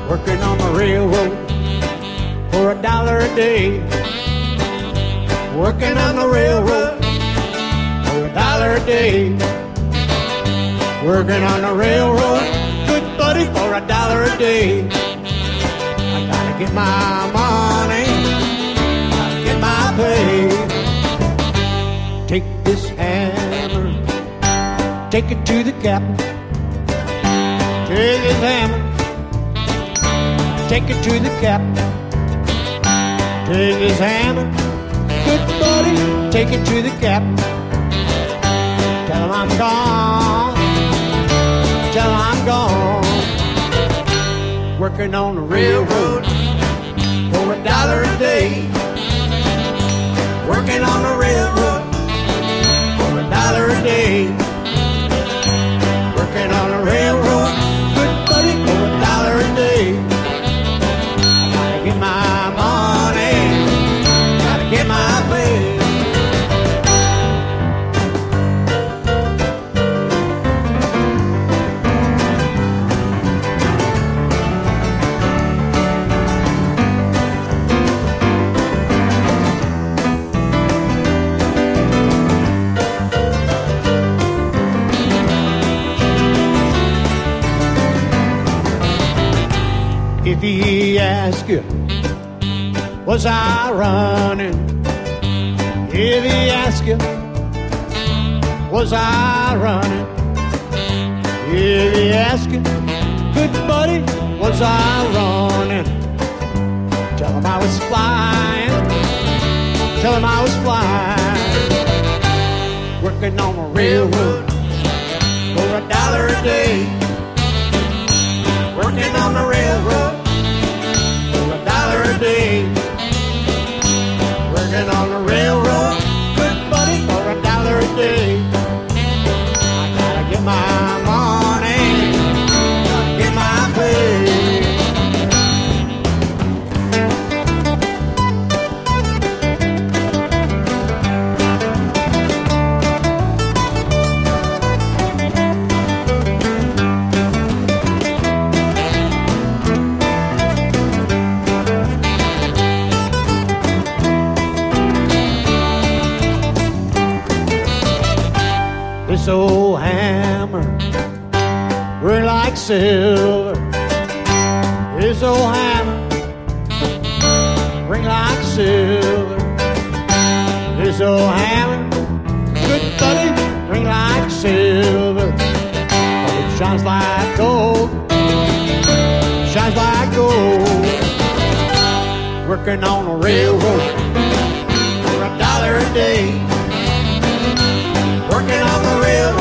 working on the railroad for $1 a day. Working on the railroad for $1 a day. Working on the railroad, good buddy, for $1 a day. I gotta get my money, gotta get my pay. Take this hammer, take it to the captain. Take this hammer, take it to the captain. Take this hammer, good buddy, take it to the captain. Tell him I'm gone, tell him I'm gone. Working on the railroad for $1 a day. Working on the railroad for $1 a day. Working on the railroad, good buddy, for $1 a day. I gotta get my money, gotta get my pay. If he asks you, was I running? If he asks you, was I running? If he asks you, good buddy, was I running? Tell him I was flying, tell him I was flying. Working on the railroad for $1 a day. Working on the railroad for $1 a day. Working on the railroad, good buddy, for $1 a day. I gotta get my money, gotta get my pay. This old hammer ring like silver. This old hammer ring like silver. This old hammer, good buddy, ring like silver. But it shines like gold, shines like gold. Working on the railroad for $1 a day. Working on the railroad